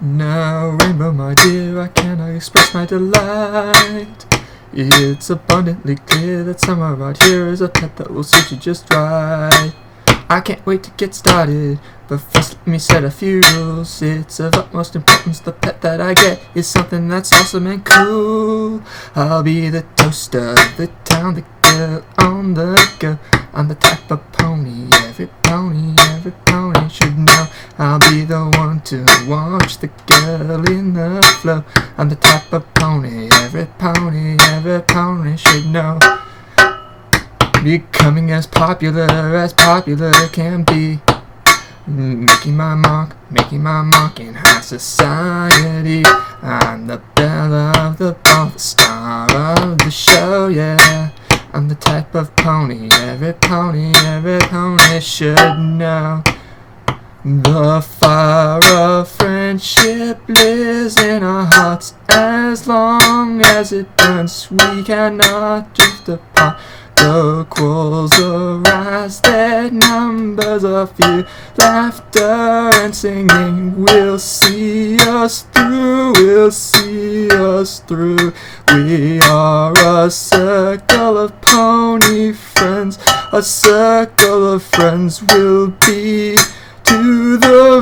Now, rainbow, my dear, I cannot express my delight. It's abundantly clear that somewhere out here is a pet that will suit you just right. I can't wait to get started, but first let me set a few rules. It's of utmost importance the pet that I get is something that's awesome and cool. I'll be the toast of the town, the girl on the go. I'm the type of pony every pony should know. I'll be the one to watch the girl in the flow. I'm the type of pony every pony should know. Becoming as popular can be. Making my mark in high society. I'm the belle of the ball, the star of the show, yeah. I'm the type of pony every pony should know. The fire of friendship lives in our hearts. As long as it burns, we cannot drift apart. The quarrels arise, their numbers are few. Laughter and singing will see us through, We are a circle of pony friends. A circle of friends will be to the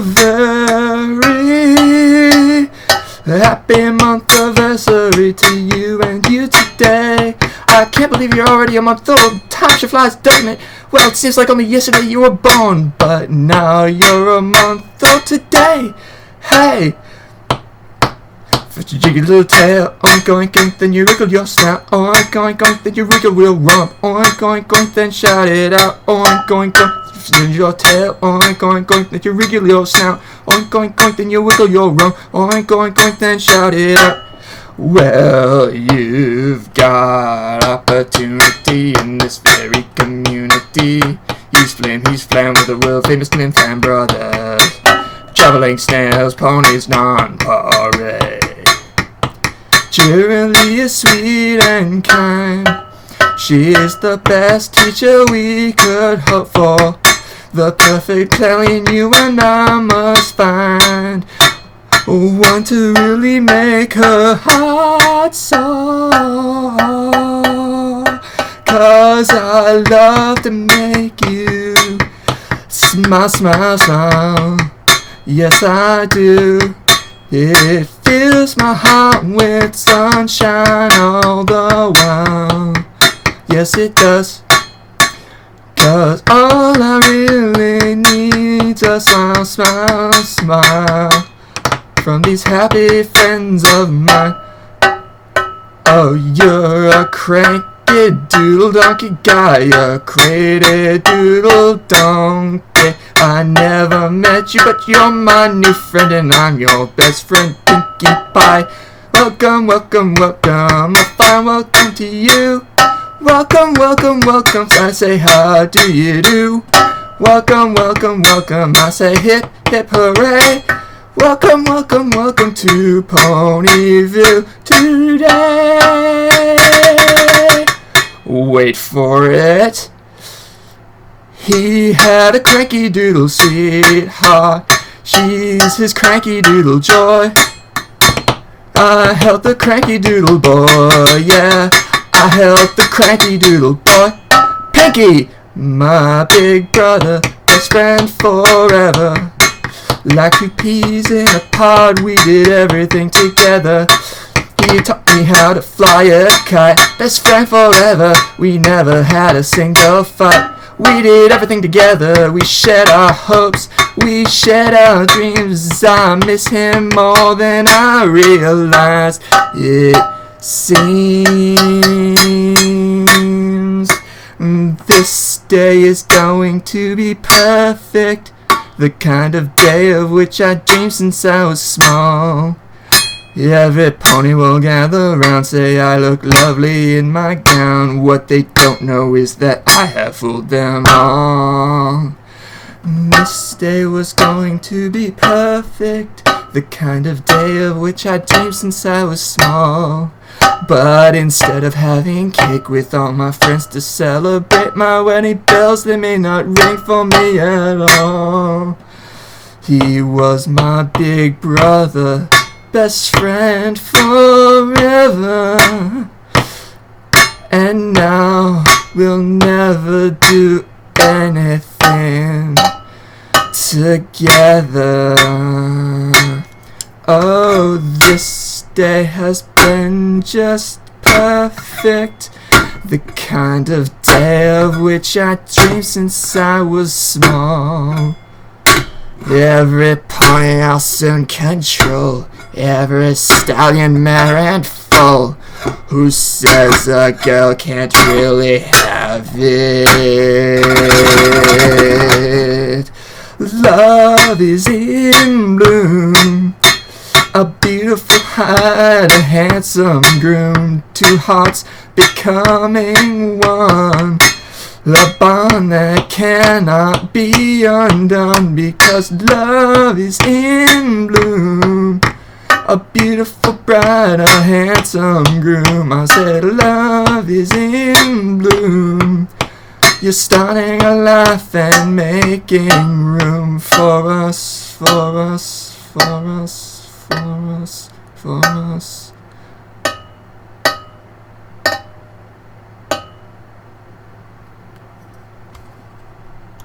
very happy month anniversary to you and you today. I can't believe you're already a month old. Time sure flies, doesn't it? Well, it seems like only yesterday you were born, but now you're a month old today. Hey! First you jig your little tail, oink oink oink, then you wriggle your snout, oink oink oink, then you wriggle real rump, oink oink oink, then shout it out, oink oink oink, then your tail, oink oink oink, then you wriggle your snout, oink oink oink, then you wiggle your rump, oink oink oink, then shout it out. Well, you've got opportunity in this very community. He's flam with the world famous Flim Flam Brothers. Traveling snails, ponies, non-parade. Cheerily is sweet and kind. She is the best teacher we could hope for. The perfect playing you and I must find. One to really make her heart soar. 'Cause I love to make you smile, smile, smile. Yes, I do. It fills my heart with sunshine all the while. Yes, it does. 'Cause all I really need's a smile, smile, smile from these happy friends of mine. Oh, you're a cranky doodle donkey guy, a crazy doodle donkey. I never met you, but you're my new friend, and I'm your best friend, Pinkie Pie. Welcome, welcome, welcome, a fine welcome to you. Welcome, welcome, welcome, I say how do you do? Welcome, welcome, welcome, I say hip, hip, hooray. Welcome, welcome, welcome to Ponyville today. Wait for it. He had a cranky doodle sweetheart. She's his cranky doodle joy. I helped the cranky doodle boy, yeah. I helped the cranky doodle boy. Pinkie, my big brother, best friend forever. Like two peas in a pod, we did everything together. He taught me how to fly a kite. Best friend forever, we never had a single fight. We did everything together, we shared our hopes, we shared our dreams. I miss him more than I realized. It seems this day is going to be perfect. The kind of day of which I dreamed since I was small. Every pony will gather round, say I look lovely in my gown. What they don't know is that I have fooled them all. This day was going to be perfect. The kind of day of which I dreamed since I was small. But instead of having cake with all my friends to celebrate my wedding bells, they may not ring for me at all. He was my big brother, best friend forever. And now we'll never do anything together. Oh, this day has been just perfect, the kind of day of which I dreamed since I was small. Every pony I'll soon control, every stallion, mare and foal. Who says a girl can't really have it? Love is in bloom, a beautiful bride, a handsome groom, two hearts becoming one. The bond that cannot be undone, because love is in bloom. A beautiful bride, a handsome groom. I said love is in bloom. You're starting a life and making room for us, for us, for us, for us, for us.